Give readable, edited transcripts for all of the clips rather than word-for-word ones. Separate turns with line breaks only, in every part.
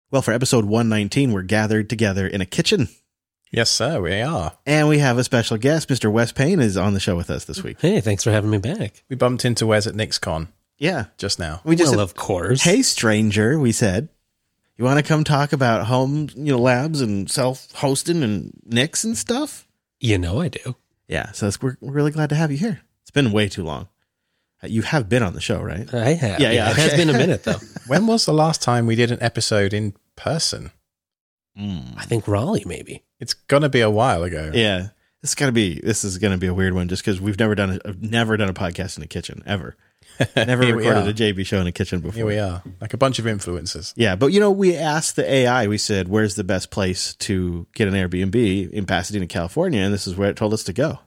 Well, for episode 119, we're gathered together in a kitchen.
Yes, sir, we are.
And we have a special guest. Mr. Wes Payne is on the show with us this week.
Hey, thanks for having me back.
We bumped into Wes at NixCon
Yeah.
just now.
We just
Well,
said,
of course.
hey, stranger, we said. You want to come talk about home, labs and self-hosting and Nix and stuff?
You know I do.
Yeah, so we're really glad to have you here. It's been way too long. You have been on the show, right?
I have.
Yeah,
It has been a minute, though.
When was the last time we did an episode in person?
I think Raleigh, maybe.
It's going to be a while ago.
Yeah, this is gonna be a weird one, just because we've never done a podcast in a kitchen ever. Never
Here we
recorded
are.
a JB show in a kitchen before.
Here we are, like a bunch of influencers.
Yeah, but we asked the AI. We said, "Where's the best place to get an Airbnb in Pasadena, California?" And this is where it told us to go.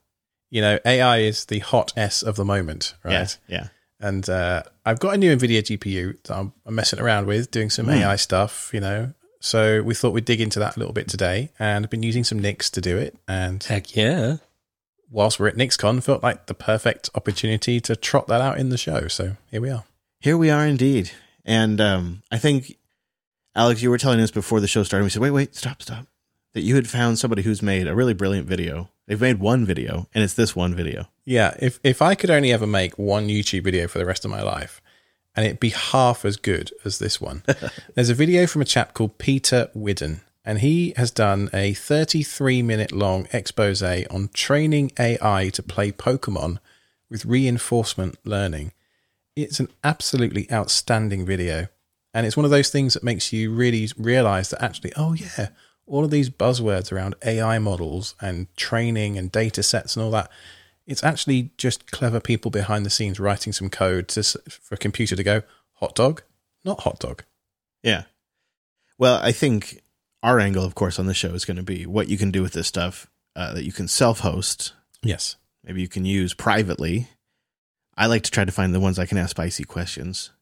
AI is the hot S of the moment, right?
Yeah.
And I've got a new NVIDIA GPU that I'm messing around with, doing some AI stuff, So we thought we'd dig into that a little bit today, and I've been using some Nix to do it. And
Heck yeah.
whilst we're at NixCon, felt like the perfect opportunity to trot that out in the show. So here we are.
Here we are indeed. And I think, Alex, you were telling us before the show started, we said, wait, stop, that you had found somebody who's made a really brilliant video. They've made one video, and it's this one video.
Yeah, if I could only ever make one YouTube video for the rest of my life, and it'd be half as good as this one. There's a video from a chap called Peter Widden, and he has done a 33-minute long expose on training AI to play Pokemon with reinforcement learning. It's an absolutely outstanding video, and it's one of those things that makes you really realize that actually, oh yeah, all of these buzzwords around AI models and training and data sets and all that, it's actually just clever people behind the scenes writing some code for a computer to go, hot dog, not hot dog.
Yeah. Well, I think our angle, of course, on the show is going to be what you can do with this stuff that you can self-host.
Yes.
Maybe you can use privately. I like to try to find the ones I can ask spicy questions,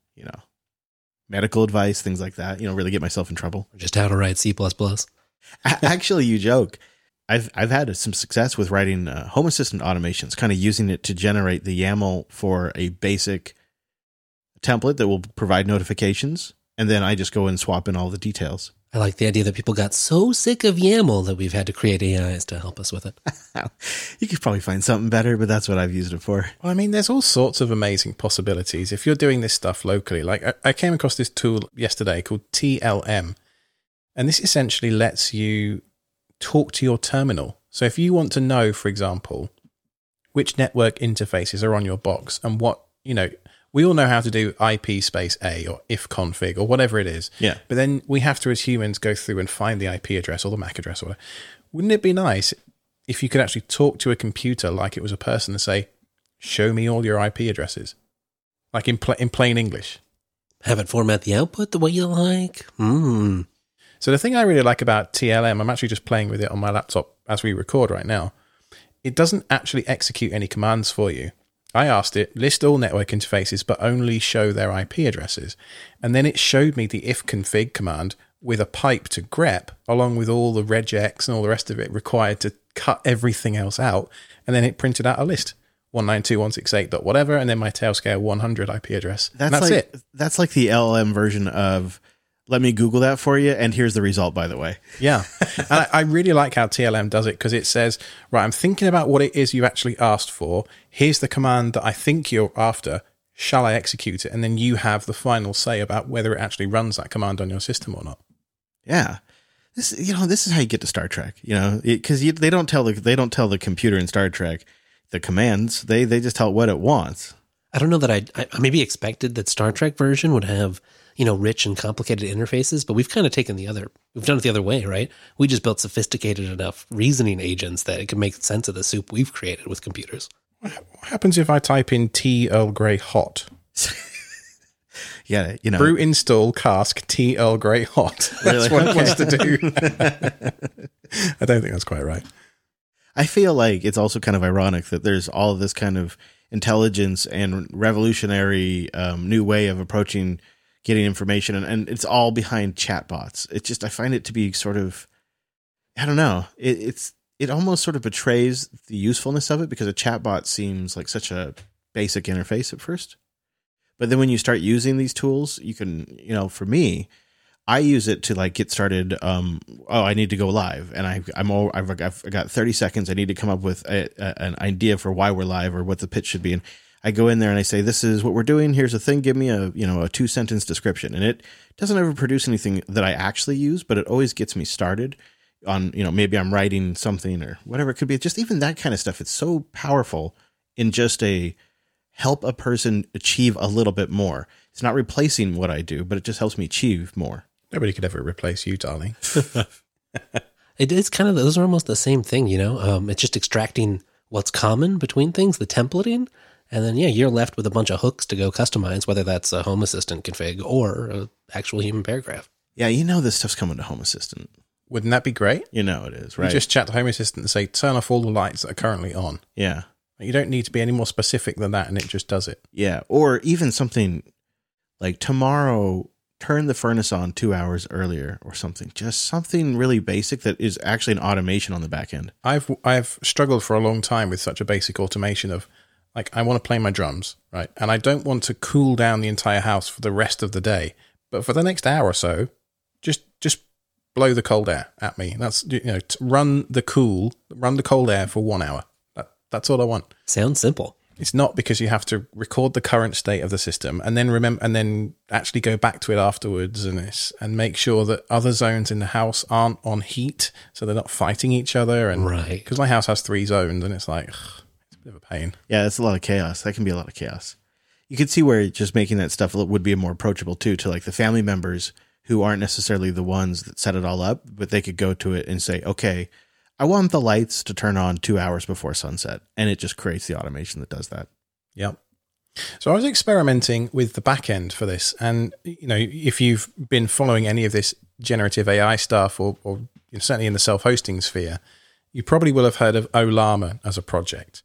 medical advice, things like that, really get myself in trouble.
Just how to write C++.
Actually, you joke. I've had some success with writing Home Assistant automations, kind of using it to generate the YAML for a basic template that will provide notifications. And then I just go and swap in all the details.
I like the idea that people got so sick of YAML that we've had to create AIs to help us with it.
You could probably find something better, but that's what I've used it for.
Well, I mean, there's all sorts of amazing possibilities. If you're doing this stuff locally, like I came across this tool yesterday called TLM, and this essentially lets you talk to your terminal. So if you want to know, for example, which network interfaces are on your box and what, we all know how to do IP space A or ifconfig or whatever it is.
Yeah.
But then we have to, as humans, go through and find the IP address or the MAC address or whatever. Wouldn't it be nice if you could actually talk to a computer like it was a person and say, show me all your IP addresses? Like in plain English.
Have it format the output the way you like.
So the thing I really like about TLM, I'm actually just playing with it on my laptop as we record right now. It doesn't actually execute any commands for you. I asked it, list all network interfaces, but only show their IP addresses. And then it showed me the ifconfig command with a pipe to grep, along with all the regex and all the rest of it required to cut everything else out. And then it printed out a list. 192.168. whatever, and then my Tailscale 100 IP address. That's it.
That's like the LLM version of, let me Google that for you, and here's the result, by the way.
Yeah. And I really like how TLM does it, because it says, right, I'm thinking about what it is you actually asked for. Here's the command that I think you're after. Shall I execute it? And then you have the final say about whether it actually runs that command on your system or not.
Yeah. This is how you get to Star Trek, because they don't tell the computer in Star Trek the commands. They just tell it what it wants.
I don't know that I maybe expected that Star Trek version would have, rich and complicated interfaces, but we've kind of done it the other way, right? We just built sophisticated enough reasoning agents that it can make sense of the soup we've created with computers.
What happens if I type in tea Earl Grey hot?
Yeah,
brew install cask tea Earl Grey hot. That's what it wants to do. I don't think that's quite right.
I feel like it's also kind of ironic that there's all of this kind of intelligence and revolutionary new way of approaching getting information, and it's all behind chatbots. It's just, I find it to be sort of, I don't know, it almost sort of betrays the usefulness of it, because a chatbot seems like such a basic interface at first. But then when you start using these tools, you can, for me, I use it to like get started. I need to go live, and I've got 30 seconds. I need to come up with an idea for why we're live or what the pitch should be. And I go in there and I say, this is what we're doing. Here's a thing. Give me a 2-sentence description. And it doesn't ever produce anything that I actually use, but it always gets me started on, maybe I'm writing something or whatever it could be. Just even that kind of stuff. It's so powerful in just help a person achieve a little bit more. It's not replacing what I do, but it just helps me achieve more.
Nobody could ever replace you, darling.
It is kind of, those are almost the same thing, it's just extracting what's common between things, the templating. And then, you're left with a bunch of hooks to go customize, whether that's a Home Assistant config or an actual human paragraph.
Yeah, this stuff's coming to Home Assistant.
Wouldn't that be great?
It is, right?
You just chat to Home Assistant and say, turn off all the lights that are currently on.
Yeah.
You don't need to be any more specific than that, and it just does it.
Yeah, or even something like tomorrow, turn the furnace on 2 hours earlier or something. Just something really basic that is actually an automation on the back end.
I've struggled for a long time with such a basic automation of, like, I want to play my drums, right? And I don't want to cool down the entire house for the rest of the day. But for the next hour or so, just blow the cold air at me. That's, run the cold air for 1 hour. That's all I want.
Sounds simple.
It's not because you have to record the current state of the system and then remember, and then actually go back to it afterwards and make sure that other zones in the house aren't on heat, so they're not fighting each other. And
right,
because my house has 3 zones, and it's like, it's a bit of a pain.
Yeah, it's a lot of chaos. That can be a lot of chaos. You could see where just making that stuff would be more approachable too, to like the family members who aren't necessarily the ones that set it all up, but they could go to it and say, okay, I want the lights to turn on 2 hours before sunset. And it just creates the automation that does that.
Yep. So I was experimenting with the back end for this. And, if you've been following any of this generative AI stuff or certainly in the self-hosting sphere, you probably will have heard of Ollama as a project.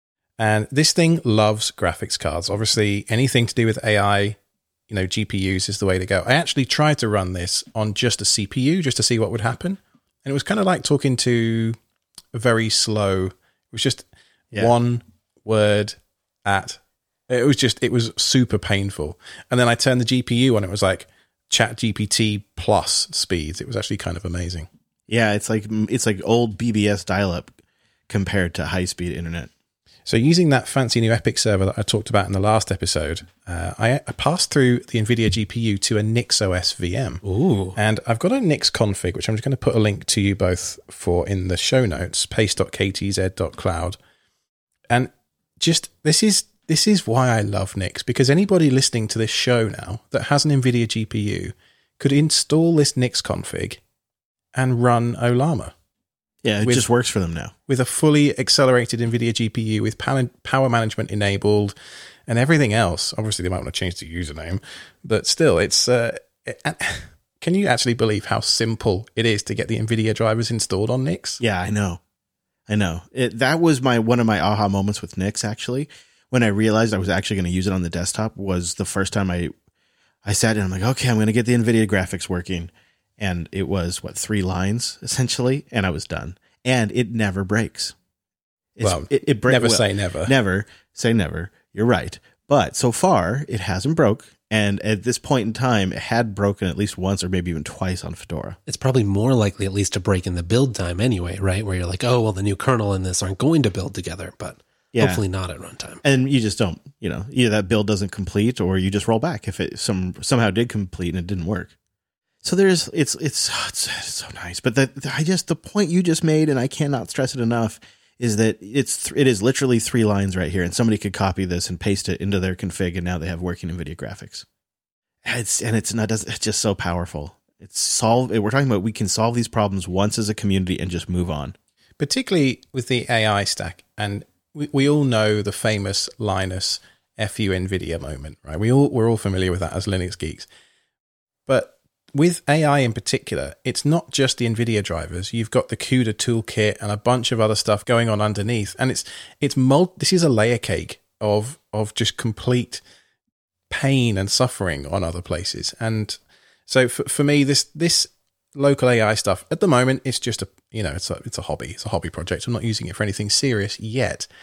And this thing loves graphics cards. Obviously, anything to do with AI, GPUs is the way to go. I actually tried to run this on just a CPU just to see what would happen. And it was kind of like talking to a very slow, it was just one word at, it was super painful. And then I turned the GPU on, it was like ChatGPT plus speeds. It was actually kind of amazing.
Yeah, it's like old BBS dial-up compared to high-speed internet.
So using that fancy new Epic server that I talked about in the last episode, I passed through the NVIDIA GPU to a NixOS VM.
Ooh.
And I've got a Nix config, which I'm just going to put a link to you both for in the show notes, paste.ktz.cloud. And just, this is why I love Nix, because anybody listening to this show now that has an NVIDIA GPU could install this Nix config and run Ollama.
Yeah, it just works for them now.
With a fully accelerated NVIDIA GPU with power management enabled and everything else. Obviously, they might want to change the username, but still, it's... can you actually believe how simple it is to get the NVIDIA drivers installed on Nix?
Yeah, I know. That was one of my aha moments with Nix, actually. When I realized I was actually going to use it on the desktop was the first time I sat in. I'm like, okay, I'm going to get the NVIDIA graphics working. And it was, 3 lines, essentially, and I was done. And it never breaks.
It breaks. Never say never.
Never say never. You're right. But so far, it hasn't broke. And at this point in time, it had broken at least once or maybe even twice on Fedora.
It's probably more likely at least to break in the build time anyway, right? Where you're like, oh, well, the new kernel and this aren't going to build together, but hopefully not at runtime.
And you just don't, either that build doesn't complete or you just roll back if it somehow did complete and it didn't work. So it's so nice, but the point you just made, and I cannot stress it enough, is that it is literally 3 lines right here, and somebody could copy this and paste it into their config, and now they have working NVIDIA graphics. It's just so powerful. We're talking about we can solve these problems once as a community and just move on.
Particularly with the AI stack, and we all know the famous Linus FU NVIDIA moment, right? We're all familiar with that as Linux geeks, but with AI in particular, it's not just the NVIDIA drivers. You've got the CUDA toolkit and a bunch of other stuff going on underneath. And this is a layer cake of just complete pain and suffering on other places. And so for me, this local AI stuff at the moment, it's just it's a hobby. It's a hobby project. I'm not using it for anything serious yet.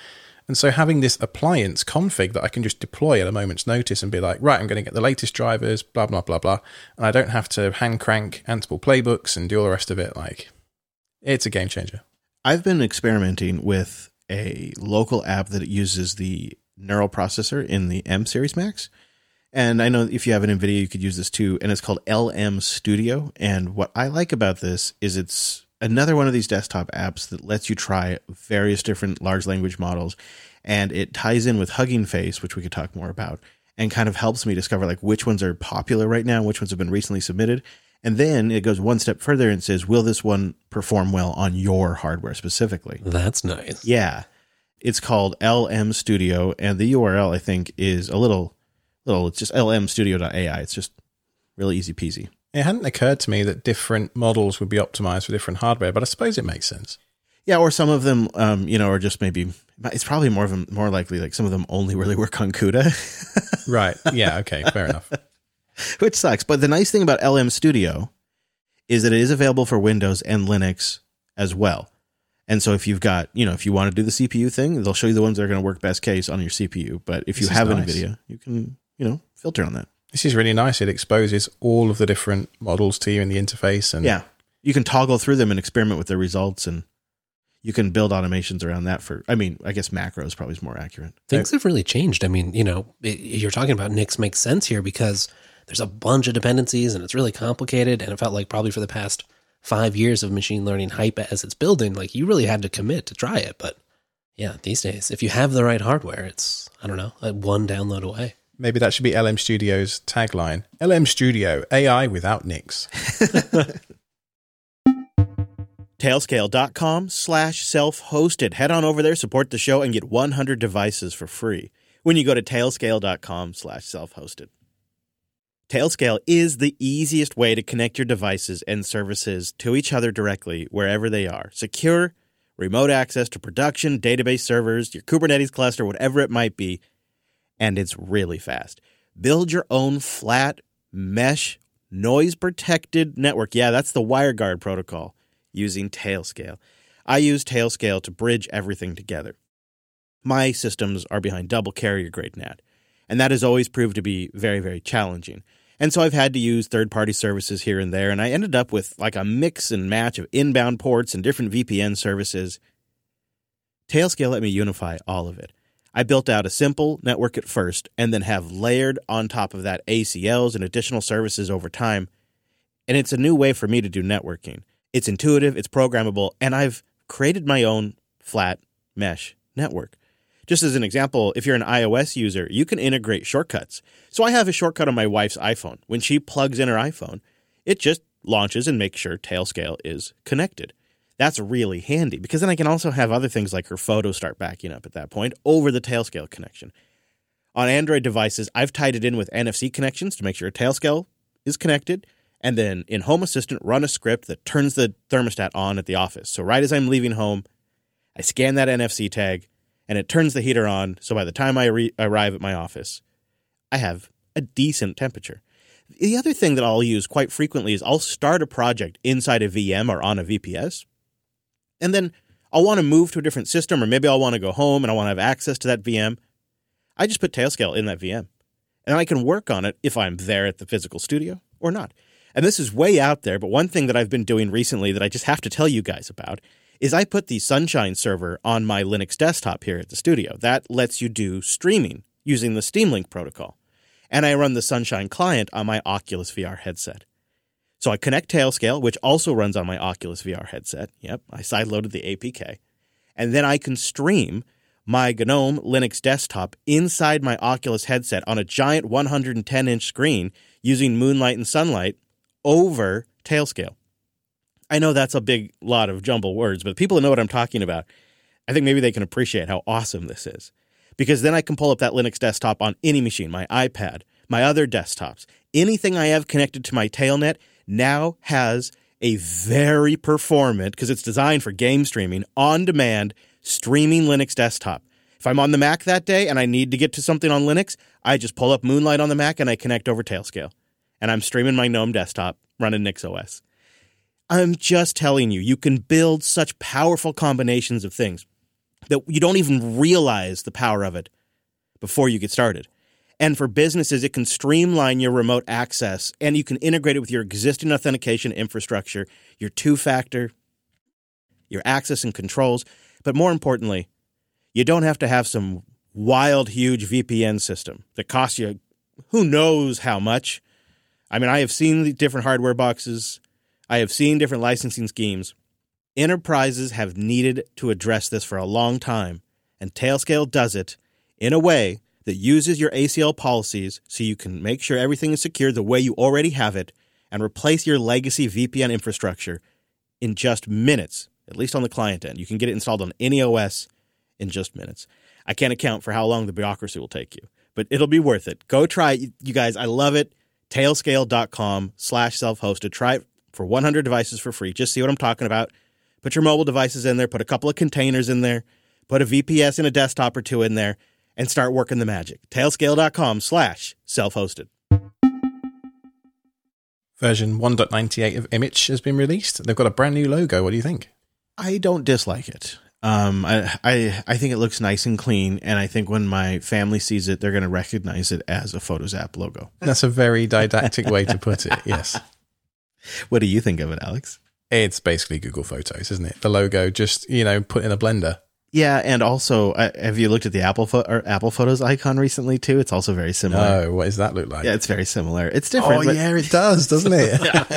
And so having this appliance config that I can just deploy at a moment's notice and be like, right, I'm going to get the latest drivers, blah, blah, blah, blah. And I don't have to hand crank Ansible playbooks and do all the rest of it. Like, it's a game changer.
I've been experimenting with a local app that uses the neural processor in the M Series Max. And I know if you have an NVIDIA, you could use this too. And it's called LM Studio. And what I like about this is it's another one of these desktop apps that lets you try various different large language models. And it ties in with Hugging Face, which we could talk more about, and kind of helps me discover like which ones are popular right now, which ones have been recently submitted. And then it goes one step further and says, will this one perform well on your hardware specifically?
That's nice.
Yeah. It's called LM Studio, and the URL, I think, is a little, it's just lmstudio.ai. It's just really easy peasy.
It hadn't occurred to me that different models would be optimized for different hardware, but I suppose it makes sense.
Yeah, or some of them, are just maybe, it's probably more likely like some of them only really work on CUDA.
Right. Yeah. Okay. Fair enough.
Which sucks. But the nice thing about LM Studio is that it is available for Windows and Linux as well. And so if you've got, if you want to do the CPU thing, they'll show you the ones that are going to work best case on your CPU. But if you have an NVIDIA, you can, filter on that.
This is really nice. It exposes all of the different models to you in the interface. And
yeah, you can toggle through them and experiment with their results, and you can build automations around that I guess macros probably is more accurate.
Things have really changed. I mean, you're talking about Nix makes sense here because there's a bunch of dependencies and it's really complicated. And it felt like probably for the past 5 years of machine learning hype as it's building, like you really had to commit to try it. But yeah, these days, if you have the right hardware, it's, one download away.
Maybe that should be LM Studio's tagline. LM Studio, AI without Nix.
Tailscale.com/self-hosted. Head on over there, support the show, and get 100 devices for free when you go to tailscale.com/self-hosted. Tailscale is the easiest way to connect your devices and services to each other directly wherever they are. Secure, remote access to production, database servers, your Kubernetes cluster, whatever it might be, and it's really fast. Build your own flat, mesh, noise-protected network. Yeah, that's the WireGuard protocol using Tailscale. I use Tailscale to bridge everything together. My systems are behind double carrier grade NAT, and that has always proved to be very, very challenging. And so I've had to use third-party services here and there, and I ended up with like a mix and match of inbound ports and different VPN services. Tailscale let me unify all of it. I built out a simple network at first and then have layered on top of that ACLs and additional services over time. And it's a new way for me to do networking. It's intuitive, it's programmable, and I've created my own flat mesh network. Just as an example, if you're an iOS user, you can integrate shortcuts. So I have a shortcut on my wife's iPhone. When she plugs in her iPhone, it just launches and makes sure Tailscale is connected. That's really handy because then I can also have other things like her photos start backing up at that point over the Tailscale connection. On Android devices, I've tied it in with NFC connections to make sure Tailscale is connected. And then in Home Assistant, run a script that turns the thermostat on at the office. So right as I'm leaving home, I scan that NFC tag and it turns the heater on. So by the time I arrive at my office, I have a decent temperature. The other thing that I'll use quite frequently is I'll start a project inside a VM or on a VPS. And then I'll want to move to a different system, or maybe I'll want to go home and I want to have access to that VM. I just put Tailscale in that VM. And I can work on it if I'm there at the physical studio or not. And this is way out there, but one thing that I've been doing recently that I just have to tell you guys about is I put the Sunshine server on my Linux desktop here at the studio. That lets you do streaming using the Steamlink protocol. And I run the Sunshine client on my Oculus VR headset. So I connect Tailscale, which also runs on my Oculus VR headset. Yep, I sideloaded the APK. And then I can stream my GNOME Linux desktop inside my Oculus headset on a giant 110-inch screen using Moonlight and Sunlight over Tailscale. I know that's a big lot of jumble words, but people who know what I'm talking about, I think maybe they can appreciate how awesome this is. Because then I can pull up that Linux desktop on any machine, my iPad, my other desktops. Anything I have connected to my Tailnet now has a very performant, because it's designed for game streaming, on-demand streaming Linux desktop. If I'm on the Mac that day and I need to get to something on Linux, I just pull up Moonlight on the Mac and I connect over Tailscale. And I'm streaming my GNOME desktop running NixOS. I'm just telling you, you can build such powerful combinations of things. that you don't even realize the power of it before you get started. And for businesses, it can streamline your remote access, and you can integrate it with your existing authentication infrastructure, your two-factor, your access and controls. But more importantly, you don't have to have some wild, huge VPN system that costs you who knows how much. I mean, I have seen the different hardware boxes. I have seen different licensing schemes. Enterprises have needed to address this for a long time, and Tailscale does it in a way that uses your ACL policies so you can make sure everything is secure the way you already have it and replace your legacy VPN infrastructure in just minutes, at least on the client end. You can get it installed on any OS in just minutes. I can't account for how long the bureaucracy will take you, but it'll be worth it. Go try it, you guys. I love it. Tailscale.com/self-hosted. Try it for 100 devices for free. Just see what I'm talking about. Put your mobile devices in there. Put a couple of containers in there. Put a VPS and a desktop or two in there and start working the magic. Tailscale.com/self-hosted.
Version 1.98 of Image has been released. They've got a brand new logo. What do you think?
I don't dislike it. I think it looks nice and clean, and I think when my family sees it, they're going to recognize it as a Photos app logo.
That's a very didactic way to put it, yes.
What do you think of it, Alex?
It's basically Google Photos, isn't it? The logo just, put in a blender.
Yeah, and also, have you looked at the Apple Photos icon recently, too? It's also very similar.
No, what does that look like?
Yeah, it's very similar. It's different.
Oh, yeah, it does, doesn't it?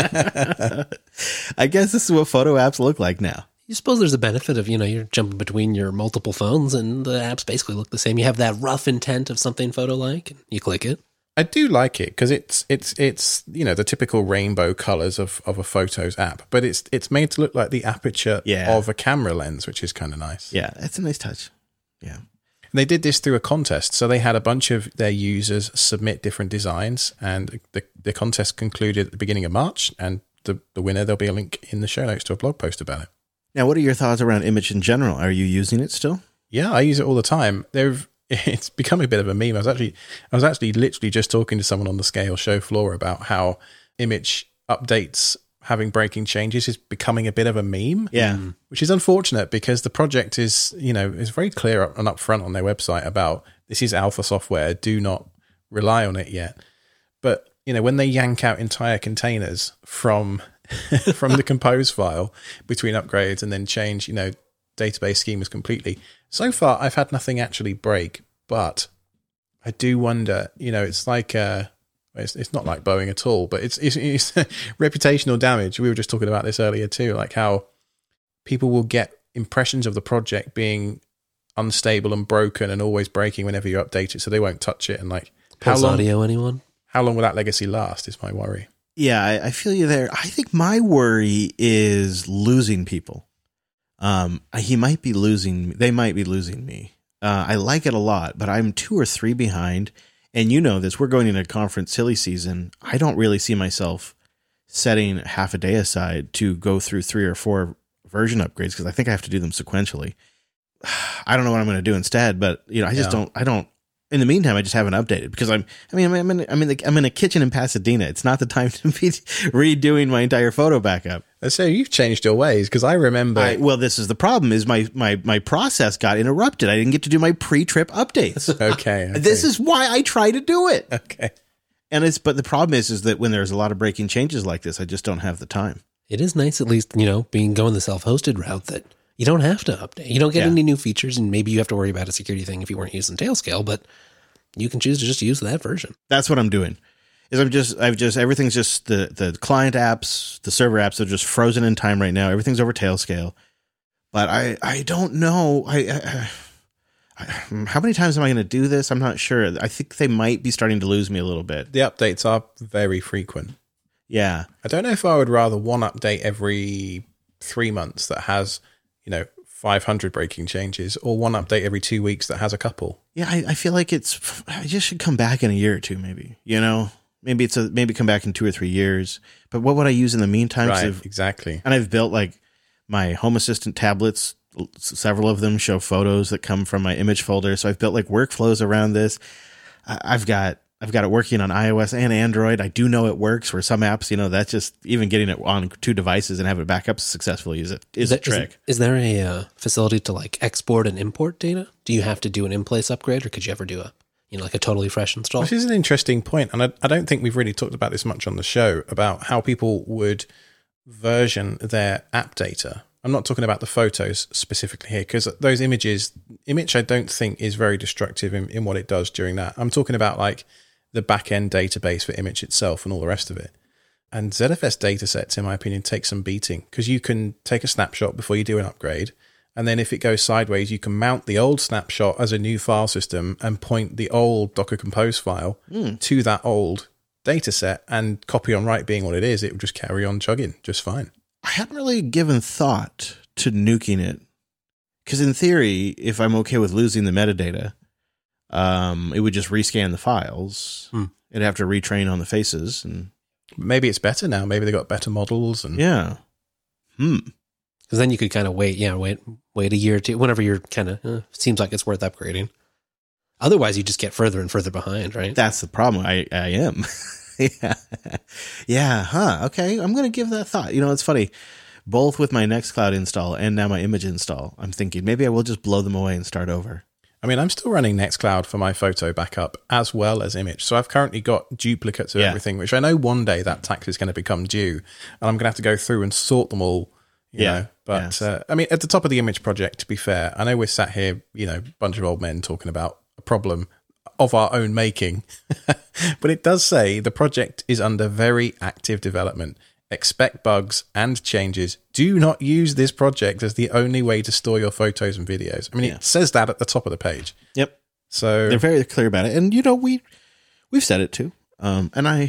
I guess this is what photo apps look like now.
You suppose there's a benefit of, you're jumping between your multiple phones and the apps basically look the same. You have that rough intent of something photo-like, and you click it.
I do like it because it's the typical rainbow colors of a Photos app, but it's made to look like the aperture of a camera lens, which is kind of nice.
Yeah, it's a nice touch. Yeah.
And they did this through a contest. So they had a bunch of their users submit different designs, and the contest concluded at the beginning of March, and the winner, there'll be a link in the show notes to a blog post about it.
Now, what are your thoughts around Image in general? Are you using it still?
Yeah, I use it all the time. It's become a bit of a meme. I was actually literally just talking to someone on the Scale show floor about how Image updates having breaking changes is becoming a bit of a meme.
Yeah.
Which is unfortunate because the project is very clear and upfront on their website about this is alpha software. Do not rely on it yet. But, when they yank out entire containers from the compose file between upgrades and then change, database schemas completely. So far, I've had nothing actually break, but I do wonder, it's like, it's not like Boeing at all, but it's reputational damage. We were just talking about this earlier too, like how people will get impressions of the project being unstable and broken and always breaking whenever you update it, so they won't touch it. And like,
Audio, anyone?
How long will that legacy last is my worry.
Yeah, I feel you there. I think my worry is losing people. They might be losing me. I like it a lot, but I'm 2 or 3 behind. And you know this, we're going into conference silly season. I don't really see myself setting half a day aside to go through 3 or 4 version upgrades because I think I have to do them sequentially. I don't know what I'm going to do instead, but I just don't. In the meantime, I just haven't updated because I'm in a kitchen in Pasadena. It's not the time to be redoing my entire photo backup.
So you've changed your ways because I remember.
Well, this is the problem: is my process got interrupted. I didn't get to do my pre-trip updates.
Okay.
This is why I try to do it.
Okay.
But the problem is that when there's a lot of breaking changes like this, I just don't have the time.
It is nice, at least going the self-hosted route that. You don't have to update. You don't get any new features, and maybe you have to worry about a security thing if you weren't using Tailscale, but you can choose to just use that version.
That's what I'm doing. Everything's just the client apps, the server apps are just frozen in time right now. Everything's over Tailscale. But I don't know. How many times am I going to do this? I'm not sure. I think they might be starting to lose me a little bit.
The updates are very frequent.
Yeah.
I don't know if I would rather one update every 3 months that has 500 breaking changes or one update every 2 weeks that has a couple. Yeah,
I feel like I just should come back in a year or two, maybe. Maybe come back in 2 or 3 years. But what would I use in the meantime?
Right, exactly.
And I've built like my Home Assistant tablets. Several of them show photos that come from my image folder. So I've built like workflows around this. I've got I've got it working on iOS and Android. I do know it works for some apps. That's just even getting it on 2 devices and have it back up successfully is a trick.
Is there a facility to like export and import data? Do you have to do an in-place upgrade, or could you ever do like a totally fresh install?
Which is an interesting point, and I don't think we've really talked about this much on the show, about how people would version their app data. I'm not talking about the photos specifically here, because those image I don't think is very destructive in what it does during that. I'm talking about like the back-end database for image itself and all the rest of it. And ZFS datasets, in my opinion, take some beating, because you can take a snapshot before you do an upgrade, and then if it goes sideways, you can mount the old snapshot as a new file system and point the old Docker Compose file to that old dataset, and copy on write being what it is, it will just carry on chugging just fine.
I hadn't really given thought to nuking it, because in theory, if I'm okay with losing the metadata, it would just rescan the files. It'd have to retrain on the faces, and
maybe it's better now. Maybe they got better models, and
yeah.
Because then you could kind of wait a year or two, whenever you're kind of seems like it's worth upgrading. Otherwise, you just get further and further behind, right?
That's the problem. I am. Yeah. Okay. I'm going to give that thought. It's funny. Both with my Nextcloud install and now my image install, I'm thinking maybe I will just blow them away and start over.
I mean, I'm still running Nextcloud for my photo backup as well as image. So I've currently got duplicates of everything, which I know one day that tax is going to become due, and I'm going to have to go through and sort them all. You know. But I mean, at the top of the image project, to be fair, I know we're sat here, a bunch of old men talking about a problem of our own making, but it does say the project is under very active development. Expect bugs and changes. Do not use this project as the only way to store your photos and videos. I mean, it says that at the top of the page.
Yep.
So
they're very clear about it, and we've said it too. And I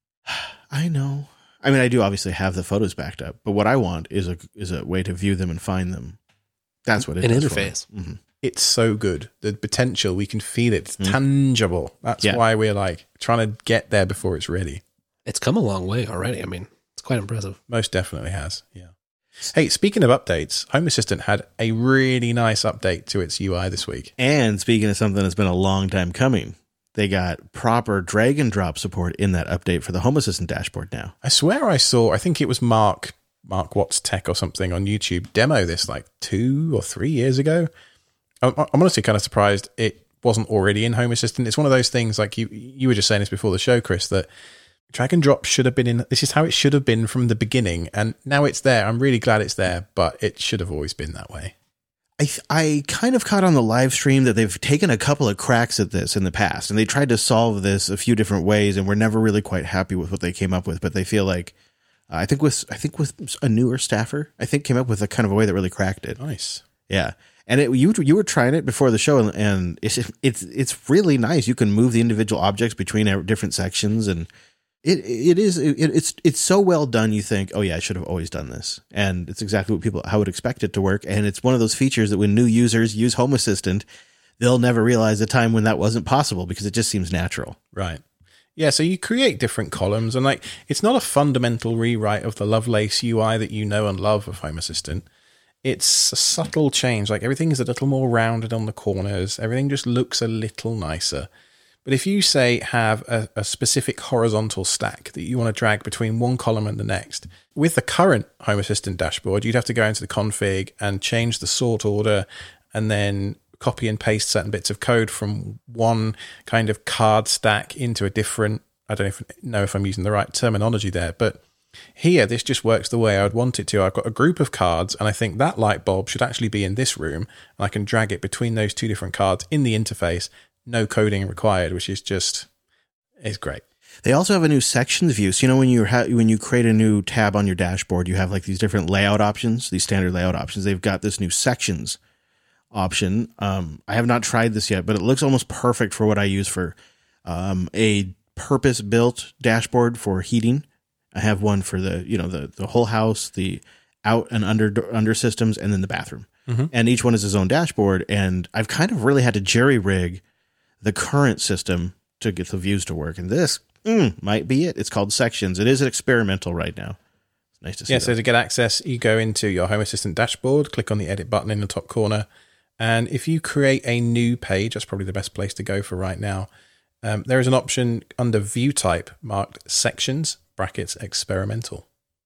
know. I mean, I do obviously have the photos backed up, but what I want is a way to view them and find them. That's what it is.
An interface.
Mm-hmm.
It's so good. The potential, we can feel it. It's tangible. That's why we're like trying to get there before it's ready.
It's come a long way already. I mean, it's quite impressive.
Most definitely has. Yeah. Hey, speaking of updates, Home Assistant had a really nice update to its UI this week.
And speaking of something that's been a long time coming, they got proper drag and drop support in that update for the Home Assistant dashboard now.
I swear I think it was Mark Watts Tech or something on YouTube demo this like 2 or 3 years ago. I'm honestly kind of surprised it wasn't already in Home Assistant. It's one of those things, like you were just saying this before the show, Chris, that drag and drop should have been in. This is how it should have been from the beginning, and now it's there. I'm really glad it's there, but it should have always been that way.
I kind of caught on the live stream that they've taken a couple of cracks at this in the past, and they tried to solve this a few different ways, and we're never really quite happy with what they came up with. But they feel like I think with a newer staffer, came up with a kind of a way that really cracked it.
Nice,
yeah. And you were trying it before the show, and it's really nice. You can move the individual objects between different sections, and it's so well done. You think, oh yeah, I should have always done this, and it's exactly what how would expect it to work. And it's one of those features that when new users use Home Assistant, they'll never realize a time when that wasn't possible because it just seems natural.
Right. Yeah. So you create different columns, and like it's not a fundamental rewrite of the Lovelace UI that you know and love of Home Assistant. It's a subtle change. Like everything is a little more rounded on the corners. Everything just looks a little nicer. But if you say have a specific horizontal stack that you want to drag between one column and the next, with the current Home Assistant dashboard, you'd have to go into the config and change the sort order and then copy and paste certain bits of code from one kind of card stack into a different, I don't know if I'm using the right terminology there, but here, this just works the way I would want it to. I've got a group of cards, and I think that light bulb should actually be in this room, and I can drag it between those two different cards in the interface. No coding required, which is great.
They also have a new sections view. So, when you create a new tab on your dashboard, you have like these different layout options, these standard layout options. They've got this new sections option. I have not tried this yet, but it looks almost perfect for what I use for a purpose-built dashboard for heating. I have one for the whole house, the out and under systems, and then the bathroom. Mm-hmm. And each one is its own dashboard. And I've kind of really had to jerry rig the current system to get the views to work. And this might be it. It's called Sections. It is experimental right now. It's nice to see.
Yeah, so to get access, you go into your Home Assistant dashboard, click on the edit button in the top corner. And if you create a new page, that's probably the best place to go for right now. there is an option under view type marked sections, brackets, experimental.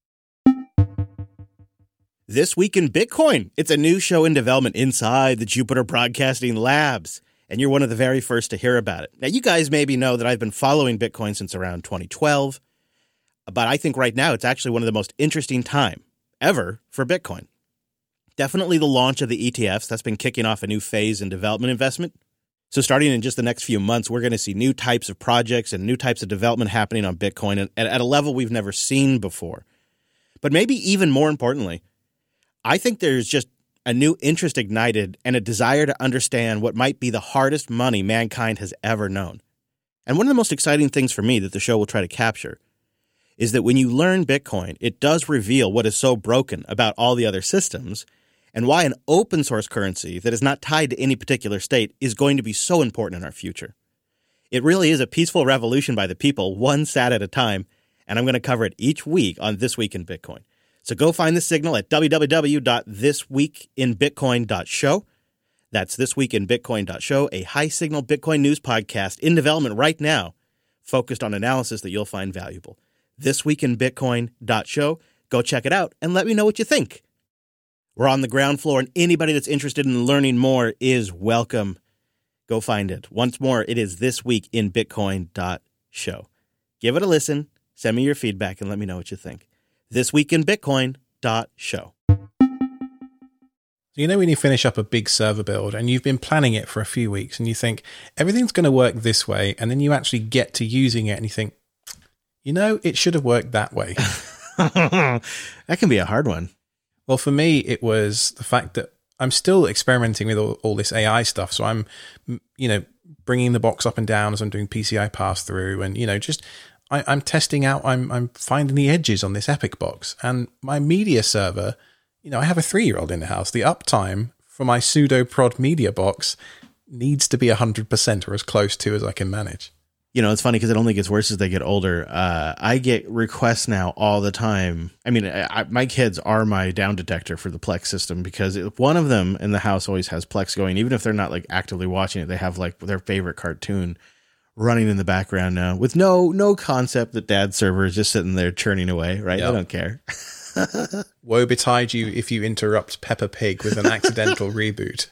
This Week in Bitcoin. It's a new show in development inside the Jupiter Broadcasting Labs, and you're one of the very first to hear about it. Now, you guys maybe know that I've been following Bitcoin since around 2012, but I think right now it's actually one of the most interesting time ever for Bitcoin. Definitely the launch of the ETFs, that's been kicking off a new phase in development investment. So starting in just the next few months, we're going to see new types of projects and new types of development happening on Bitcoin at a level we've never seen before. But maybe even more importantly, I think there's just a new interest ignited and a desire to understand what might be the hardest money mankind has ever known. And one of the most exciting things for me that the show will try to capture is that when you learn Bitcoin, it does reveal what is so broken about all the other systems and why an open source currency that is not tied to any particular state is going to be so important in our future. It really is a peaceful revolution by the people, one sat at a time, and I'm going to cover it each week on This Week in Bitcoin. So go find the signal at www.thisweekinbitcoin.show. That's thisweekinbitcoin.show, a high-signal Bitcoin news podcast in development right now, focused on analysis that you'll find valuable. Thisweekinbitcoin.show. Go check it out and let me know what you think. We're on the ground floor, and anybody that's interested in learning more is welcome. Go find it. Once more, it is thisweekinbitcoin.show. Give it a listen, send me your feedback, and let me know what you think. Thisweekinbitcoin.show.
You know when you finish up a big server build and you've been planning it for a few weeks and you think everything's going to work this way, and then you actually get to using it and you think, you know, it should have worked that way.
That can be a hard one.
Well, for me, it was the fact that I'm still experimenting with all this AI stuff. So I'm, bringing the box up and down as I'm doing PCI pass-through and, I'm testing out, I'm finding the edges on this Epic box. And my media server, I have a 3-year-old in the house. The uptime for my pseudo-prod media box needs to be 100% or as close to as I can manage.
It's funny because it only gets worse as they get older. I get requests now all the time. I mean, my kids are my down detector for the Plex system because one of them in the house always has Plex going. Even if they're not like actively watching it, they have like their favorite cartoon running in the background now with no concept that dad's server is just sitting there churning away, right? Yep. They don't care.
Woe betide you if you interrupt Peppa Pig with an accidental reboot.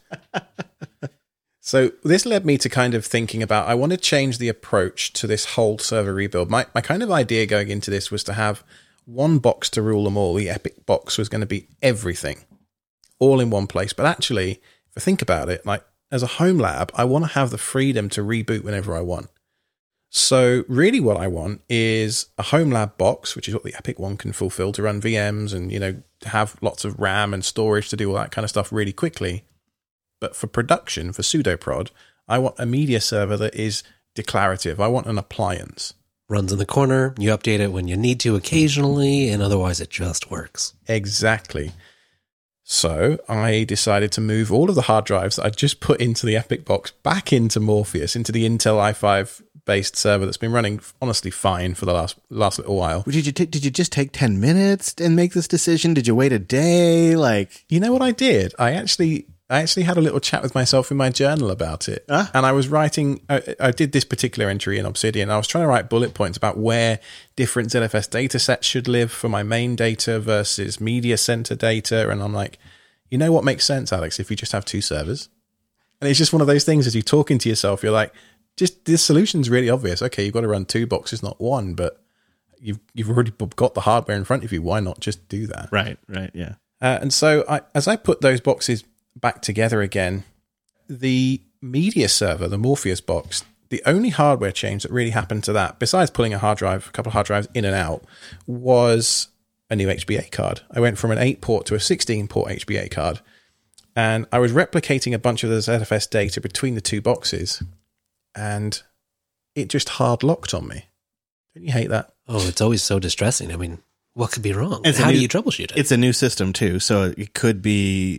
So this led me to kind of thinking about, I want to change the approach to this whole server rebuild. My kind of idea going into this was to have one box to rule them all. The Epic box was going to be everything, all in one place. But actually, if I think about it, like as a home lab, I want to have the freedom to reboot whenever I want. So really what I want is a home lab box, which is what the Epic one can fulfill, to run VMs and, to have lots of RAM and storage to do all that kind of stuff really quickly. But for production, for pseudoprod, I want a media server that is declarative. I want an appliance.
Runs in the corner, you update it when you need to occasionally, and otherwise it just works.
Exactly. So I decided to move all of the hard drives that I just put into the Epic box back into Morpheus, into the Intel i5 based server that's been running honestly fine for the last little while.
Did you just take 10 minutes and make this decision? Did you wait a day?
You know what I did? I actually had a little chat with myself in my journal about it. And I was writing, I did this particular entry in Obsidian. I was trying to write bullet points about where different ZFS data sets should live for my main data versus media center data. And I'm like, you know what makes sense, Alex, if you just have 2 servers? And it's just one of those things as you're talking to yourself, you're like, just this solution's really obvious. Okay, you've got to run 2 boxes, not 1, but you've already got the hardware in front of you. Why not just do that?
Right, yeah.
And so as I put those boxes back together again, the media server, the Morpheus box, the only hardware change that really happened to that, besides pulling a couple of hard drives in and out, was a new HBA card. I went from an 8-port to a 16-port HBA card, and I was replicating a bunch of the ZFS data between the 2 boxes, and it just hard locked on me. Don't you hate that?
Oh, it's always so distressing. I mean, what could be wrong? How do you troubleshoot it?
It's a new system too, so it could be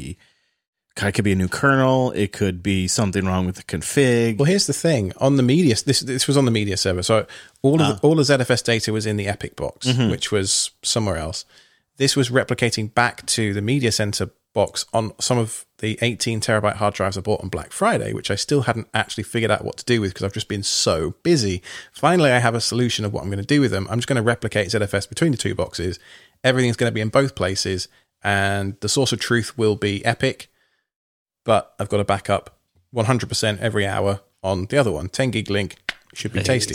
it could be a new kernel. It could be something wrong with the config.
Well, here's the thing: on the media, this was on the media server, so all the ZFS data was in the Epic box, which was somewhere else. This was replicating back to the media center box on some of the 18 terabyte hard drives I bought on Black Friday, which I still hadn't actually figured out what to do with because I've just been so busy. Finally, I have a solution of what I'm going to do with them. I'm just going to replicate ZFS between the two boxes. Everything's going to be in both places, and the source of truth will be Epic, but I've got a backup 100% every hour on the other one. 10 gig link should be tasty.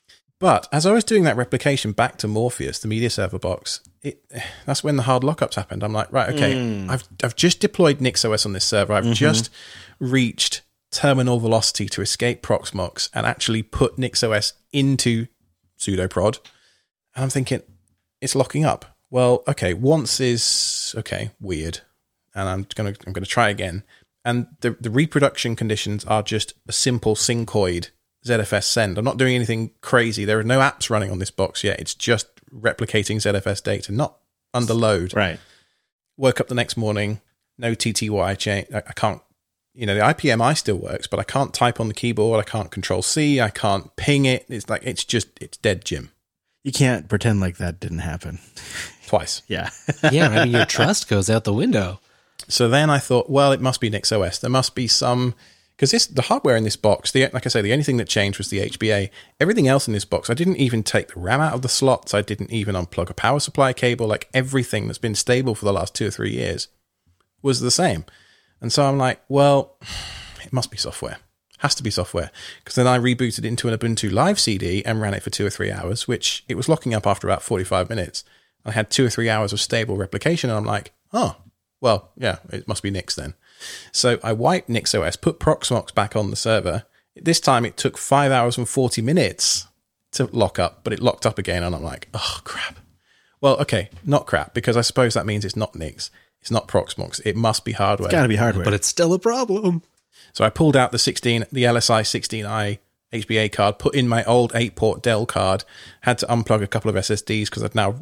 But as I was doing that replication back to Morpheus, the media server box, that's when the hard lockups happened. I'm like, right, okay, I've just deployed NixOS on this server. I've just reached terminal velocity to escape Proxmox and actually put NixOS into pseudoprod. And I'm thinking, it's locking up. Well, okay, once is, okay, weird. And I'm gonna try again. And the reproduction conditions are just a simple syncoid ZFS send. I'm not doing anything crazy. There are no apps running on this box yet. It's just replicating ZFS data, not under load.
Right.
Woke up the next morning, no TTY change. I can't, the IPMI still works, but I can't type on the keyboard. I can't control C. I can't ping it. It's like, it's dead, Jim.
You can't pretend like that didn't happen.
Twice.
Yeah.
Yeah, I mean, your trust goes out the window.
So then I thought, well, it must be NixOS. There must be some... Because the hardware in this box, like I say, the only thing that changed was the HBA. Everything else in this box, I didn't even take the RAM out of the slots. I didn't even unplug a power supply cable. Like everything that's been stable for the last 2 or 3 years was the same. And so I'm like, well, it must be software. Has to be software. Because then I rebooted it into an Ubuntu Live CD and ran it for 2 or 3 hours, which it was locking up after about 45 minutes. I had 2 or 3 hours of stable replication, and I'm like, oh, well, yeah, it must be Nix then. So I wiped NixOS, put Proxmox back on the server. This time it took 5 hours and 40 minutes to lock up, but it locked up again, and I'm like, oh, crap. Well, okay, not crap, because I suppose that means it's not Nix. It's not Proxmox. It must be hardware.
It's got to be hardware.
But it's still a problem.
So I pulled out the LSI 16i HBA card, put in my old 8-port Dell card, had to unplug a couple of SSDs because I'd now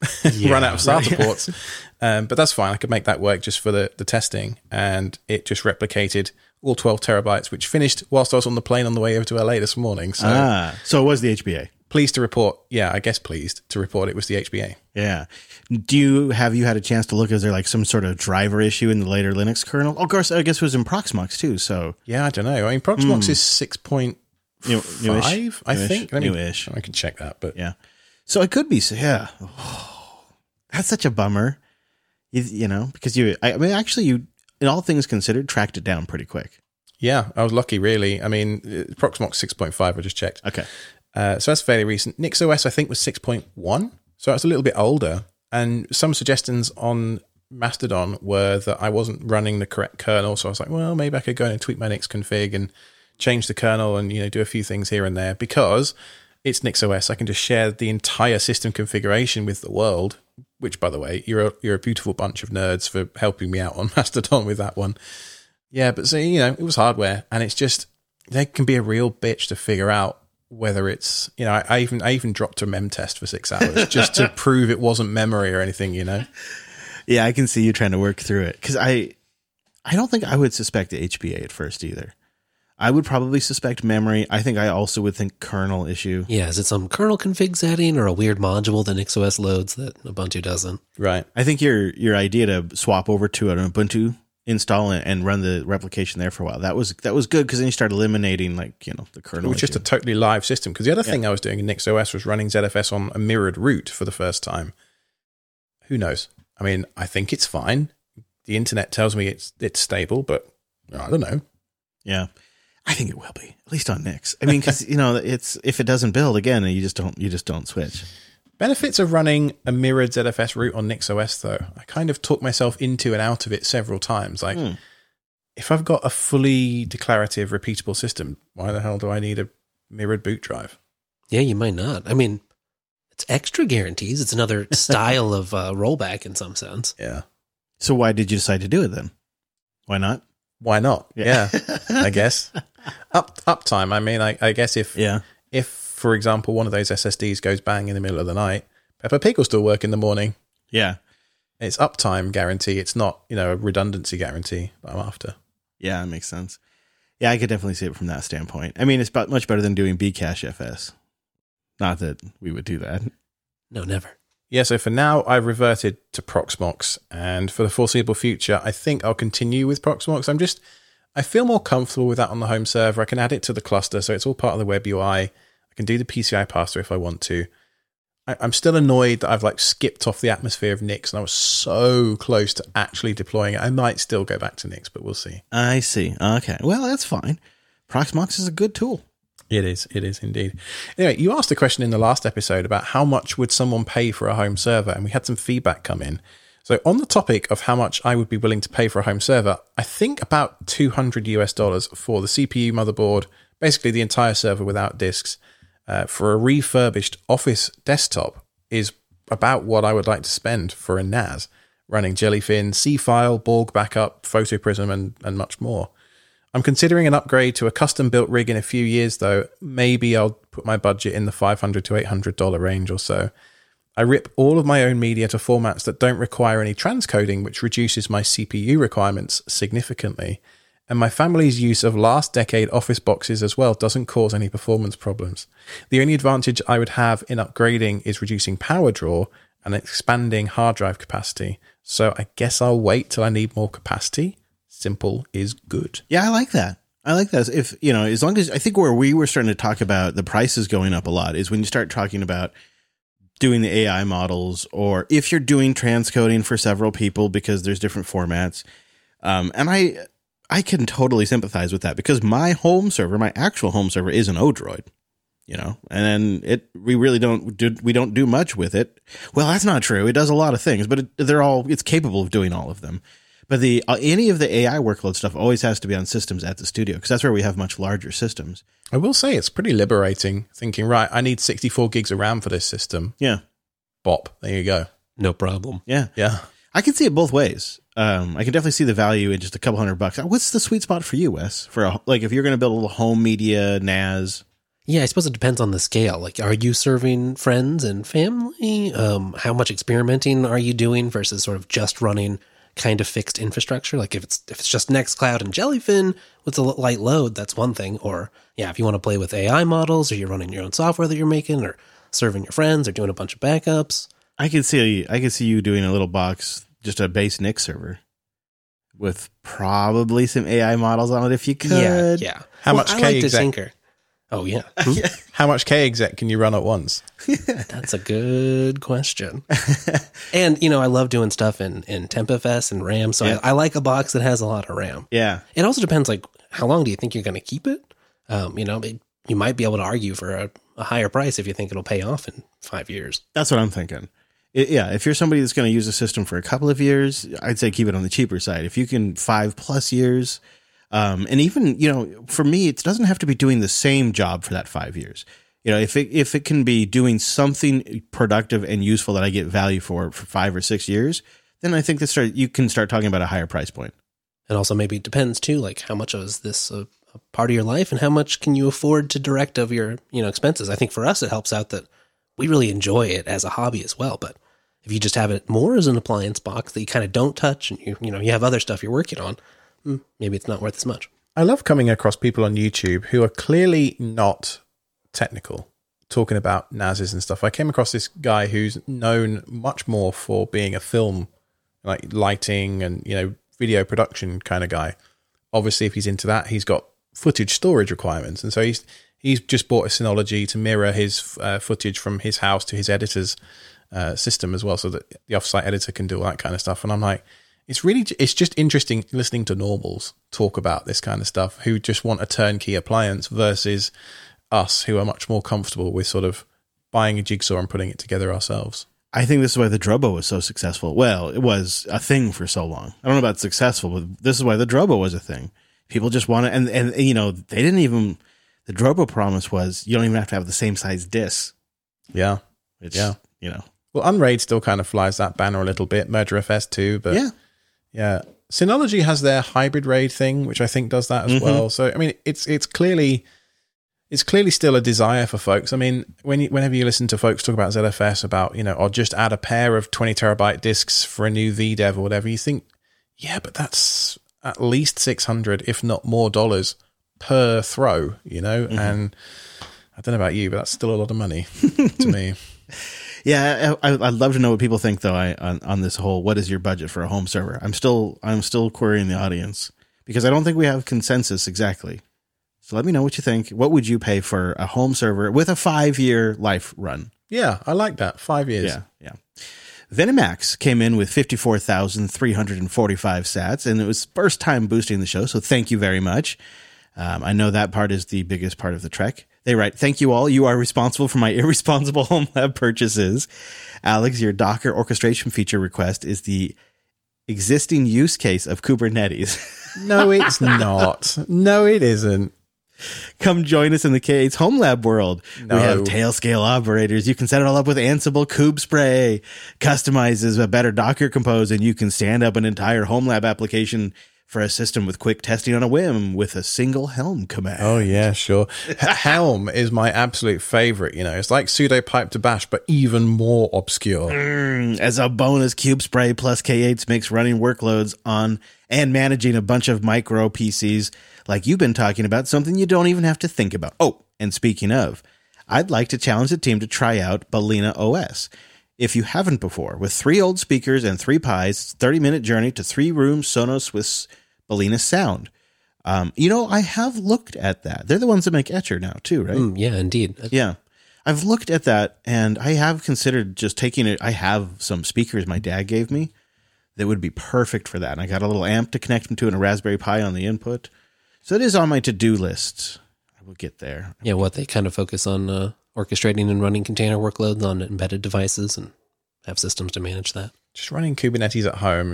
run out of SATA ports. But that's fine. I could make that work just for the testing. And it just replicated all 12 terabytes, which finished whilst I was on the plane on the way over to LA this morning. So
it was the HBA.
Pleased to report. Yeah, I guess pleased to report it was the HBA.
Yeah. Have you had a chance to look? Is there like some sort of driver issue in the later Linux kernel? Of course, I guess it was in Proxmox too. So
yeah, I don't know. I mean, Proxmox is 6.5,
newish,
I think.
Newish.
I can check that, but
yeah. So it could be. Yeah. Oh, that's such a bummer. Because you in all things considered, tracked it down pretty quick.
Yeah, I was lucky, really. I mean, Proxmox 6.5, I just checked.
Okay.
So that's fairly recent. NixOS, I think, was 6.1. So it's a little bit older. And some suggestions on Mastodon were that I wasn't running the correct kernel. So I was like, well, maybe I could go in and tweak my Nix config and change the kernel and, do a few things here and there. Because it's NixOS, I can just share the entire system configuration with the world. Which, by the way, you're a beautiful bunch of nerds for helping me out on Mastodon with that one. Yeah, but so, it was hardware. And it's just, they can be a real bitch to figure out whether it's, I even dropped a mem test for 6 hours just to prove it wasn't memory or anything,
Yeah, I can see you trying to work through it. Because I don't think I would suspect the HBA at first either. I would probably suspect memory. I think I also would think kernel issue.
Yeah, is it some kernel config setting or a weird module that NixOS loads that Ubuntu doesn't?
Right.
I think your idea to swap over to an Ubuntu install and run the replication there for a while, that was good, because then you start eliminating the kernel.
It was just a totally live system. Because the other thing I was doing in NixOS was running ZFS on a mirrored root for the first time. Who knows? I mean, I think it's fine. The internet tells me it's stable, but I don't know.
Yeah. I think it will be, at least on Nix. I mean, because it's, if it doesn't build again, you just don't switch.
Benefits of running a mirrored ZFS root on NixOS, though. I kind of talked myself into and out of it several times. Like, if I've got a fully declarative, repeatable system, why the hell do I need a mirrored boot drive?
Yeah, you might not. I mean, it's extra guarantees. It's another style of rollback in some sense.
Yeah.
So why did you decide to do it then? Why not?
Why not? Yeah, I guess. Uptime. I mean, I guess if, for example, one of those SSDs goes bang in the middle of the night, Peppa Pig will still work in the morning.
Yeah.
It's uptime guarantee. It's not, a redundancy guarantee that I'm after.
Yeah, that makes sense. Yeah, I could definitely see it from that standpoint. I mean, it's much better than doing Bcache FS. Not that we would do that.
No, never.
Yeah, so for now, I've reverted to Proxmox, and for the foreseeable future, I think I'll continue with Proxmox. I feel more comfortable with that on the home server. I can add it to the cluster, so it's all part of the web UI. I can do the PCI pass-through if I want to. I'm still annoyed that I've skipped off the atmosphere of Nix, and I was so close to actually deploying it. I might still go back to Nix, but we'll see.
I see. Okay, well, that's fine. Proxmox is a good tool.
It is indeed. Anyway, you asked a question in the last episode about how much would someone pay for a home server, and we had some feedback come in. So on the topic of how much I would be willing to pay for a home server, I think about $200 for the CPU, motherboard, basically the entire server without disks, for a refurbished Office desktop is about what I would like to spend for a NAS, running Jellyfin, C-File, Borg backup, PhotoPrism, and much more. I'm considering an upgrade to a custom-built rig in a few years, though. Maybe I'll put my budget in the $500 to $800 range or so. I rip all of my own media to formats that don't require any transcoding, which reduces my CPU requirements significantly. And my family's use of last decade Office boxes as well doesn't cause any performance problems. The only advantage I would have in upgrading is reducing power draw and expanding hard drive capacity. So I guess I'll wait till I need more capacity. Simple is good.
Yeah, I like that. If, as long as I think where we were starting to talk about the prices going up a lot is when you start talking about doing the AI models, or if you're doing transcoding for several people because there's different formats. And I can totally sympathize with that because my actual home server is an Odroid, and we really don't do much with it. Well, that's not true. It does a lot of things, but it's capable of doing all of them. But any of the AI workload stuff always has to be on systems at the studio because that's where we have much larger systems.
I will say it's pretty liberating thinking, right, I need 64 gigs of RAM for this system.
Yeah.
Bop. There you go.
No problem.
Yeah.
Yeah.
I can see it both ways. I can definitely see the value in just a couple $100. What's the sweet spot for you, Wes? If you're going to build a little home media NAS?
Yeah, I suppose it depends on the scale. Are you serving friends and family? How much experimenting are you doing versus sort of just running kind of fixed infrastructure? If it's just Nextcloud and Jellyfin with a light load, that's one thing. Or if you want to play with AI models, or you're running your own software that you're making, or serving your friends, or doing a bunch of backups.
I can see you doing a little box, just a base Nix server with probably some AI models on it if you could.
Yeah.
How much
I like to tinker. Oh, yeah.
How much KExec can you run at once?
That's a good question. And, I love doing stuff in TempFS and RAM, so I like a box that has a lot of RAM.
Yeah.
It also depends, how long do you think you're going to keep it? You might be able to argue for a higher price if you think it'll pay off in 5 years.
That's what I'm thinking. If you're somebody that's going to use a system for a couple of years, I'd say keep it on the cheaper side. If you can 5+ years, and even, for me, it doesn't have to be doing the same job for that 5 years. If it can be doing something productive and useful that I get value for 5 or 6 years, then I think you can start talking about a higher price point.
And also maybe it depends too, how much is this a part of your life and how much can you afford to direct of your, expenses? I think for us, it helps out that we really enjoy it as a hobby as well. But if you just have it more as an appliance box that you kind of don't touch and you have other stuff you're working on, maybe it's not worth as much.
I love coming across people on YouTube who are clearly not technical, talking about NASes and stuff. I came across this guy who's known much more for being a film, lighting and, video production kind of guy. Obviously, if he's into that, he's got footage storage requirements. And so he's just bought a Synology to mirror his footage from his house to his editor's system as well, so that the offsite editor can do all that kind of stuff. And I'm like, it's just interesting listening to normals talk about this kind of stuff who just want a turnkey appliance versus us who are much more comfortable with sort of buying a jigsaw and putting it together ourselves.
I think this is why the Drobo was so successful. Well, it was a thing for so long. I don't know about successful, but this is why the Drobo was a thing. People just want it. And they didn't even, the Drobo promise was you don't even have to have the same size discs.
Yeah. Well, Unraid still kind of flies that banner a little bit. MurderFS too, but yeah. Synology has their hybrid RAID thing, which I think does that as well. So I mean, it's clearly still a desire for folks. I mean, whenever you listen to folks talk about ZFS, about or just add a pair of 20 terabyte disks for a new VDEV or whatever, you think, yeah, but that's at least $600, if not more, dollars per throw. And I don't know about you, but that's still a lot of money to me.
Yeah, I'd love to know what people think though. On this whole, what is your budget for a home server? I'm still querying the audience because I don't think we have consensus exactly. So let me know what you think. What would you pay for a home server with a 5-year life run?
Yeah, I like that. 5 years.
Yeah. Venimax came in with 54,345 sats, and it was first time boosting the show, so thank you very much. I know that part is the biggest part of the trek. They write, "Thank you all. You are responsible for my irresponsible home lab purchases. Alex, your Docker orchestration feature request is the existing use case of Kubernetes."
No, it's not. No, it isn't.
Come join us in the K8's home lab world.
No.
We have tail-scale operators. You can set it all up with Ansible KubeSpray. Customizes a better Docker Compose, and you can stand up an entire home lab application for a system with quick testing on a whim with a single Helm command.
Oh, yeah, sure. Helm is my absolute favorite. You know, it's like sudo pipe to bash, but even more obscure.
As a bonus, KubeSpray plus K8s makes running workloads on and managing a bunch of micro PCs like you've been talking about something you don't even have to think about. Oh, and speaking of, I'd like to challenge the team to try out Balena OS. If you haven't before, with 3 old speakers and 3 Pis, 30-minute journey to 3-room Sonos with Balena sound. I have looked at that. They're the ones that make Etcher now too, right?
Yeah, indeed.
Yeah. I've looked at that, and I have considered just taking it. I have some speakers my dad gave me that would be perfect for that. And I got a little amp to connect them to and a Raspberry Pi on the input. So it is on my to-do list. I will get there.
Yeah, they kind of focus on orchestrating and running container workloads on embedded devices and have systems to manage that.
Just running Kubernetes at home,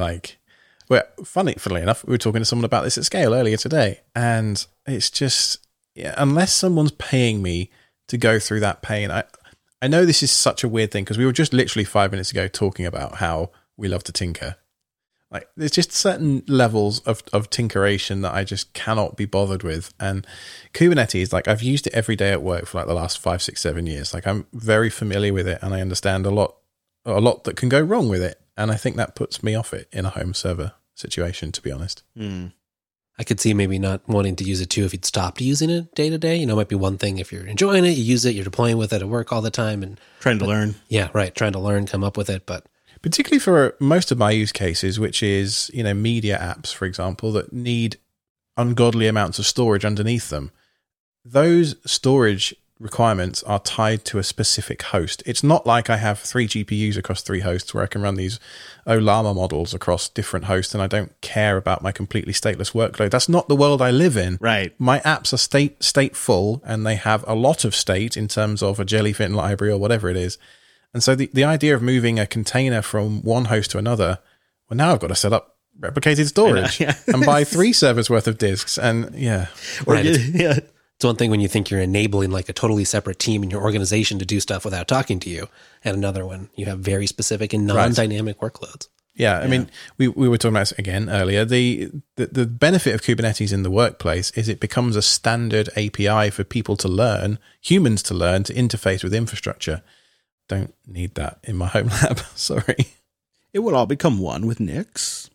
funnily enough, we were talking to someone about this at Scale earlier today, and it's just, unless someone's paying me to go through that pain, I know this is such a weird thing because we were just literally 5 minutes ago talking about how we love to tinker. Like, there's just certain levels of tinkeration that I just cannot be bothered with. And Kubernetes, I've used it every day at work for the last 5, 6, 7 years. I'm very familiar with it, and I understand a lot that can go wrong with it. And I think that puts me off it in a home server situation, to be honest.
I could see maybe not wanting to use it too if you'd stopped using it day to day. It might be one thing if you're enjoying it, you use it, you're deploying with it at work all the time. And
trying to learn.
Yeah, right. Trying to learn, come up with it. But
particularly for most of my use cases, which is, media apps, for example, that need ungodly amounts of storage underneath them. Those storage requirements are tied to a specific host. It's not like I have 3 GPUs across 3 hosts where I can run these Ollama models across different hosts and I don't care about my completely stateless workload. That's not the world I live in.
Right.
My apps are stateful, and they have a lot of state in terms of a Jellyfin library or whatever it is. And so the idea of moving a container from one host to another, well, now I've got to set up replicated storage and buy 3 servers worth of disks. And
it's one thing when you think you're enabling a totally separate team in your organization to do stuff without talking to you, and another one you have very specific and non-dynamic workloads.
Yeah, I mean, we were talking about this again earlier. The benefit of Kubernetes in the workplace is it becomes a standard API for people to learn, humans to learn, to interface with infrastructure. Don't need that in my home lab. Sorry.
It would all become one with Nix.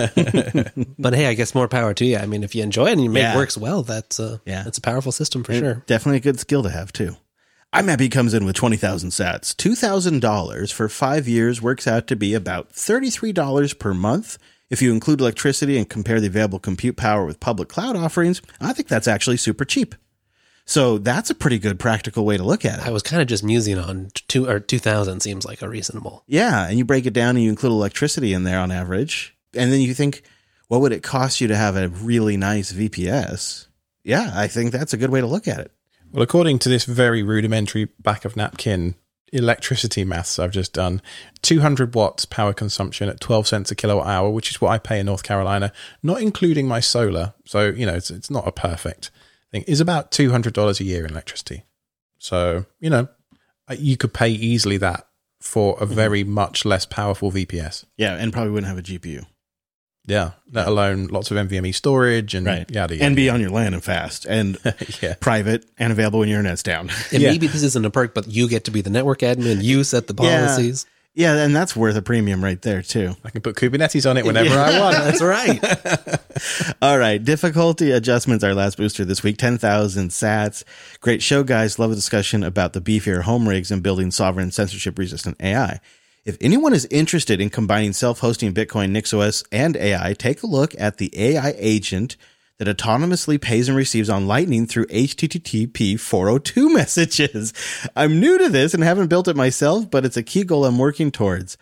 But hey, I guess more power to you. I mean, if you enjoy it and you make works well, that's a powerful system for sure.
Definitely a good skill to have too. iMappy comes in with 20,000 sats. $2,000 for 5 years works out to be about $33 per month. If you include electricity and compare the available compute power with public cloud offerings, I think that's actually super cheap. So that's a pretty good practical way to look at it.
I was kind of just musing on 2,000 seems like a reasonable.
Yeah, and you break it down and you include electricity in there on average. And then you think, what would it cost you to have a really nice VPS? Yeah, I think that's a good way to look at it.
Well, according to this very rudimentary back of napkin electricity maths I've just done, 200 watts power consumption at 12 cents a kilowatt hour, which is what I pay in North Carolina, not including my solar. So, it's not a perfect thing, is about $200 a year in electricity. So, you could pay easily that for a very much less powerful VPS.
Yeah, and probably wouldn't have a GPU.
Yeah, let alone lots of NVMe storage and yada yada.
And be on your LAN and fast and private and available when your internet's down.
And maybe this isn't a perk, but you get to be the network admin. You set the policies.
Yeah, and that's worth a premium right there, too.
I can put Kubernetes on it whenever I want.
That's right.
All right, difficulty adjustments, our last booster this week, 10,000 sats. Great show, guys. Love the discussion about the beefier home rigs and building sovereign censorship-resistant AI. If anyone is interested in combining self-hosting Bitcoin, NixOS, and AI, take a look at the AI agent that autonomously pays and receives on Lightning through HTTP 402 messages. I'm new to this and haven't built it myself, but it's a key goal I'm working towards.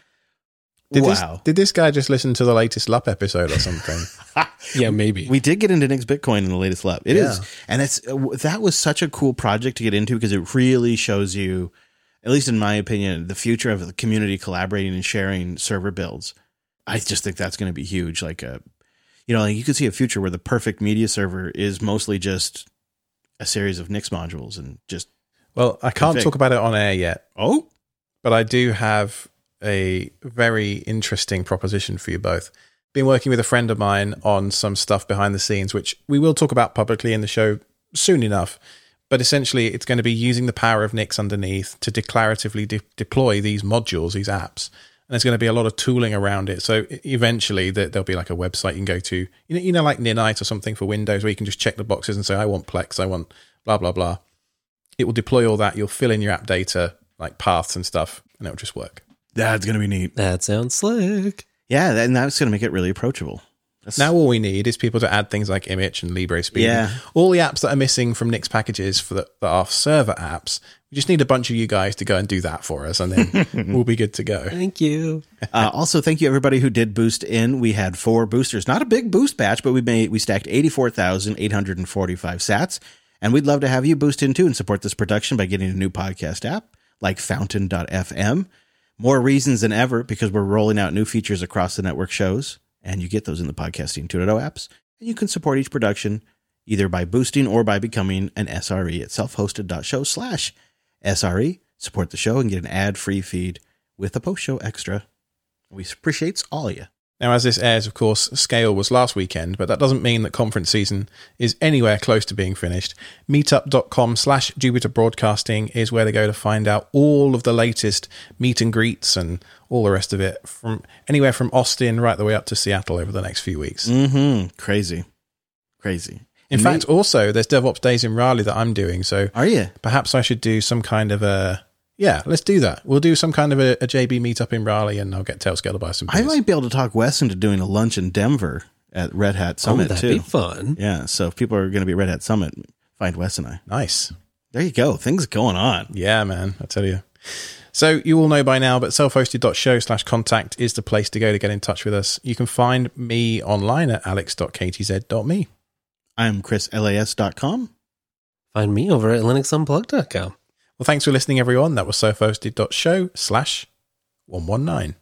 Did this guy just listen to the latest LUP episode or something?
Yeah, maybe.
We did get into Nix Bitcoin in the latest LUP. It is. And that was such a cool project to get into because it really shows you, at least in my opinion, the future of the community collaborating and sharing server builds. I just think that's going to be huge. Like you could see a future where the perfect media server is mostly just a series of Nix modules and just.
Well, I can't talk about it on air yet.
Oh,
but I do have a very interesting proposition for you both. Been working with a friend of mine on some stuff behind the scenes, which we will talk about publicly in the show soon enough. But essentially, it's going to be using the power of Nix underneath to declaratively deploy these modules, these apps. And there's going to be a lot of tooling around it. So eventually there'll be like a website you can go to, like Ninite or something for Windows, where you can just check the boxes and say, I want Plex, I want blah, blah, blah. It will deploy all that. You'll fill in your app data, like paths and stuff, and it'll just work.
That's going to be neat.
That sounds slick.
Yeah, and that's going to make it really approachable.
Now all we need is people to add things like Image and LibreSpeed.
Yeah.
All the apps that are missing from Nix packages that are server apps. We just need a bunch of you guys to go and do that for us, and then we'll be good to go.
Thank you.
Also, thank you everybody who did boost in. We had 4 boosters. Not a big boost batch, but we stacked 84,845 sats. And we'd love to have you boost in too and support this production by getting a new podcast app like Fountain.fm. More reasons than ever because we're rolling out new features across the network shows. And you get those in the Podcasting 2.0 apps. And you can support each production either by boosting or by becoming an SRE at selfhosted.show/SRE. Support the show and get an ad-free feed with a post-show extra. We appreciate all of you.
Now, as this airs, of course, Scale was last weekend, but that doesn't mean that conference season is anywhere close to being finished. Meetup.com/Jupiter Broadcasting is where to go to find out all of the latest meet and greets and all the rest of it, from anywhere from Austin right the way up to Seattle over the next few weeks.
Crazy.
In fact, also, there's DevOps Days in Raleigh that I'm doing, so
are you?
Perhaps I should do some kind of a... Yeah, let's do that. We'll do some kind of a JB meetup in Raleigh, and I'll get Tailscale to buy some beers.
I might be able to talk Wes into doing a lunch in Denver at Red Hat Summit,
that'd
too.
be fun.
Yeah, so if people are going to be at Red Hat Summit, find Wes and I.
Nice.
There you go. Things going on.
Yeah, man. I tell you. So you all know by now, but selfhosted.show/contact is the place to go to get in touch with us. You can find me online at alex.ktz.me.
I'm chrislas.com.
Find me over at linuxunplugged.com.
Well, thanks for listening, everyone. That was selfhosted.show/119.